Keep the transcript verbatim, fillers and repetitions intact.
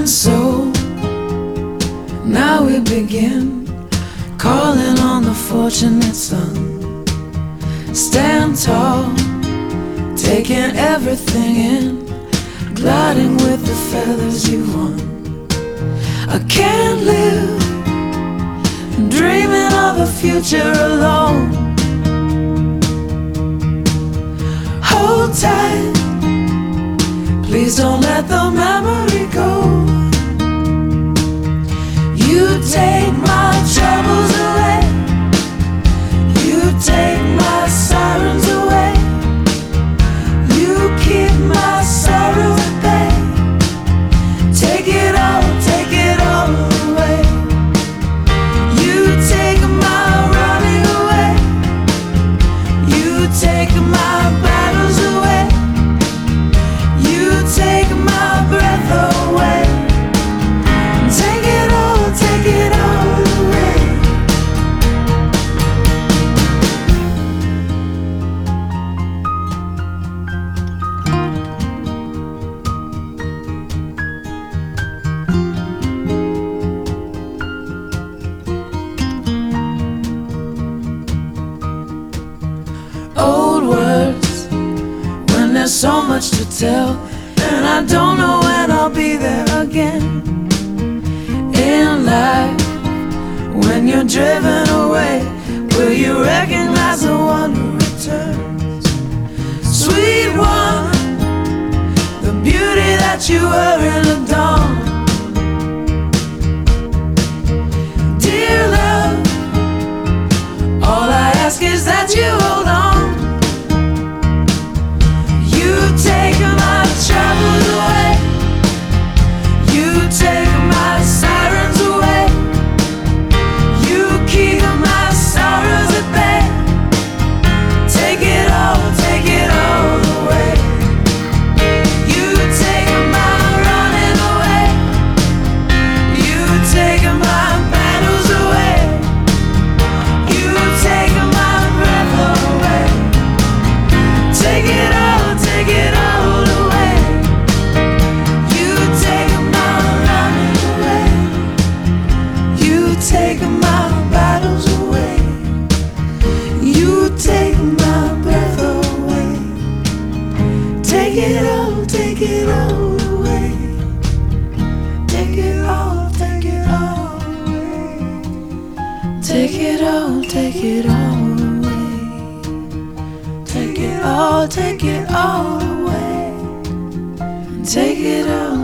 And so now we begin, calling on the fortunate son. Stand tall, taking everything in, gliding with the feathers you won. I can't live dreaming of a future alone. Hold tight, please don't let the memory go. You take my troubles away, you take my sirens away, you keep my sorrows at bay. Take it all, take it all away. You take my running away, you take my battles away, you take my breath away. Take it all, take it all away. Old words, when there's so much to tell, and I don't know when I'll be there again. In life, when you're driven away, will you recognize the one who returns? Sweet one, the beauty that you were in the dawn. Dear love, all I ask is that you hold on. You take my troubles away, you take my sirens away, you keep my sorrows at bay. Take it all, take it all away. You take my running away, you take my battles away, you take my breath away. Take it all, take it all away. You take my running away, you take my battles away, you take my breath away. Take it all, take it all away. Take it all, take it all away. Take it all, take it all away. Take it all, take it all away. Take it all.